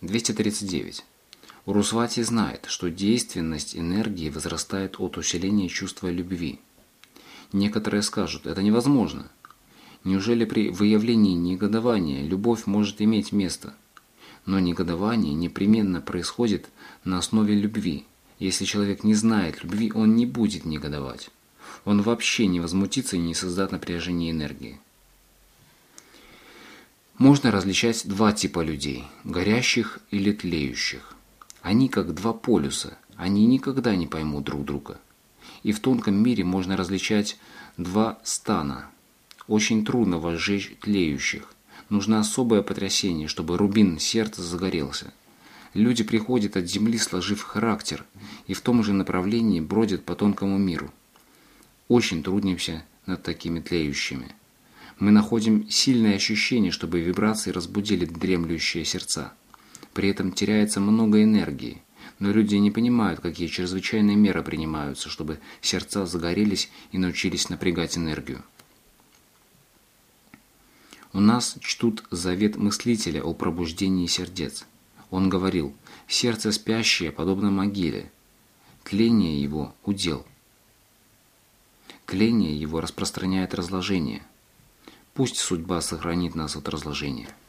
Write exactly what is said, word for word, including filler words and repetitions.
двести тридцать девять. Урусвати знает, что действенность энергии возрастает от усиления чувства любви. Некоторые скажут, это невозможно. Неужели при выявлении негодования любовь может иметь место? Но негодование непременно происходит на основе любви. Если человек не знает любви, он не будет негодовать. Он вообще не возмутится и не создаст напряжение энергии. Можно различать два типа людей – горящих или тлеющих. Они как два полюса, они никогда не поймут друг друга. И в тонком мире можно различать два стана. Очень трудно возжечь тлеющих. Нужно особое потрясение, чтобы рубин сердца загорелся. Люди приходят от земли, сложив характер, и в том же направлении бродят по тонкому миру. Очень трудимся над такими тлеющими. Мы находим сильное ощущение, чтобы вибрации разбудили дремлющие сердца. При этом теряется много энергии, но люди не понимают, какие чрезвычайные меры принимаются, чтобы сердца загорелись и научились напрягать энергию. У нас чтут завет мыслителя о пробуждении сердец. Он говорил: сердце спящее подобно могиле, тление его – удел. Тление его распространяет разложение. Пусть судьба сохранит нас от разложения.